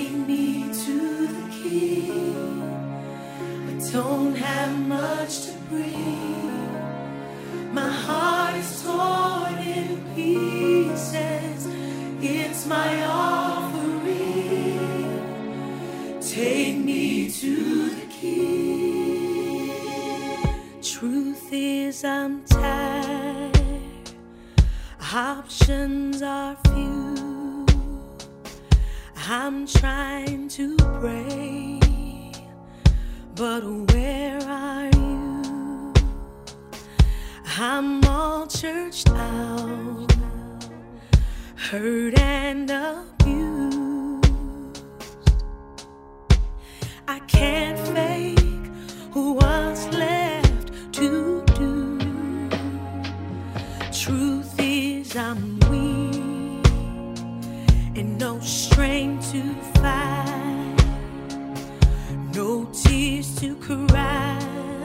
Take me to the King. I don't have much to bring. My heart is torn in pieces. It's my offering. Take me to the King. Truth is, I'm tired. Options are few. I'm trying to pray, but where are you? I'm all churched out, hurt and abused. I can't fake what's left to do. Truth is, I'm weak and no strength to fight, no tears to cry,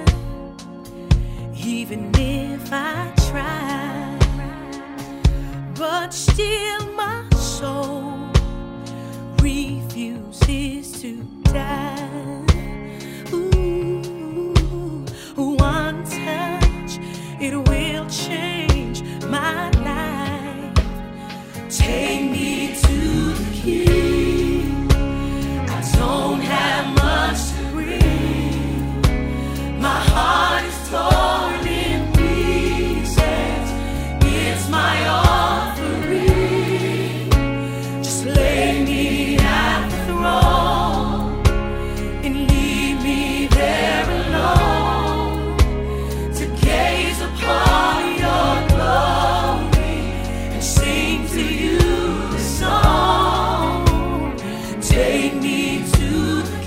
even if I try. But still my soul refuses to die. Ooh, one touch, it will change my life. Take me to the King. I don't have much to bring. My heart is torn in pieces. It's my offering. Just lay me at the throne and leave me there alone to gaze upon your glory and sing to you the song. Take me to the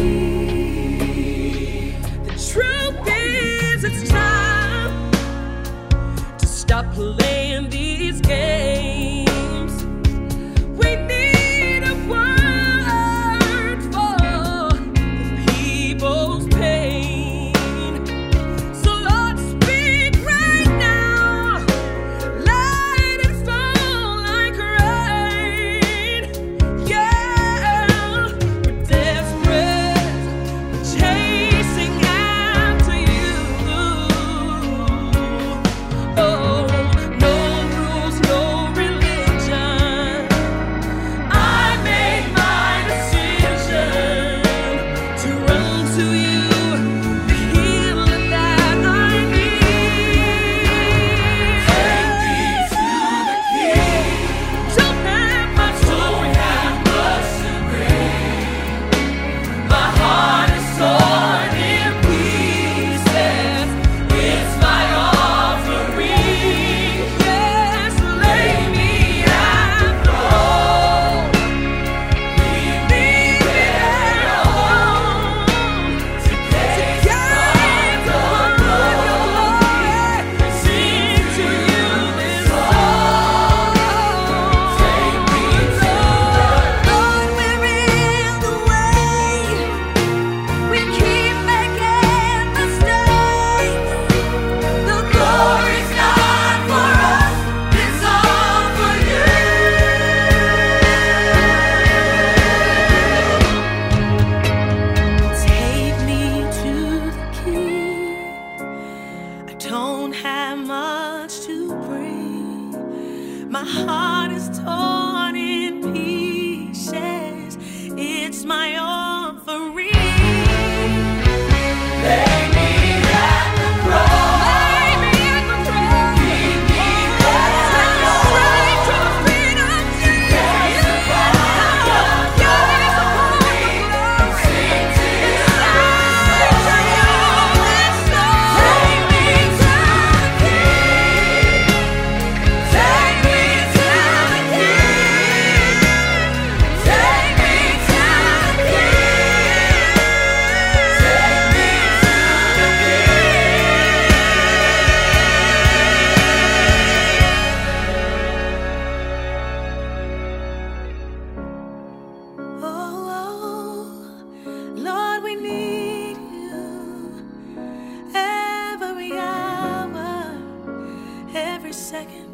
King. The truth is, it's time to stop playing these games. We need a word for the people's pain. So Lord, speak right now. Let it fall like rain. Yeah, we're desperate. We're chasing after you. Oh, no rules, no religion. I made my decision to run to you, the healing that I need. Take me to the King. Don't have much to bring. My heart is torn in pieces. It's my offering. Yes, lay me at the throne. Leave me there alone to gaze upon your glory and sing to you this song. Take me to the Lord, we're in the way. We keep making mistakes. The glory's not for us, it's all for you. Take me to the King. I don't have much to bring. My heart is torn in pieces. It's my offering. Lay me at the throne. Lay me at the throne. Keep me there alone. Straight to the feet of Jesus. Gaze upon your glory. Sing to you this song. Take me to the King. Take me to the King. Take me to the second.